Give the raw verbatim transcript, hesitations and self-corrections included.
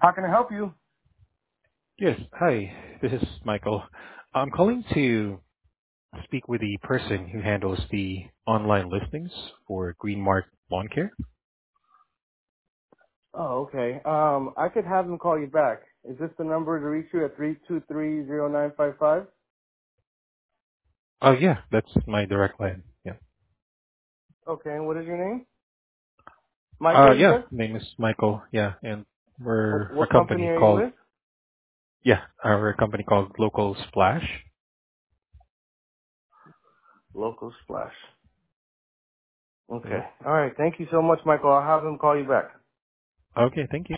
How can I help you? Yes. Hi, this is Michael. I'm calling to speak with the person who handles the online listings for Greenmark Lawn Care. Oh, okay. Um, I could have them call you back. Is this the number to reach you at three two three zero nine five five? Oh, yeah, that's my direct line. Yeah. Okay, and what is your name? Uh, Michael, you yeah, said? name is Michael. Yeah, and we're Wh- a What company company are you called, with? yeah, uh, we're a company called Local Splash. Local Splash. Okay. Yep. All right. Thank you so much, Michael. I'll have them call you back. Okay, thank you.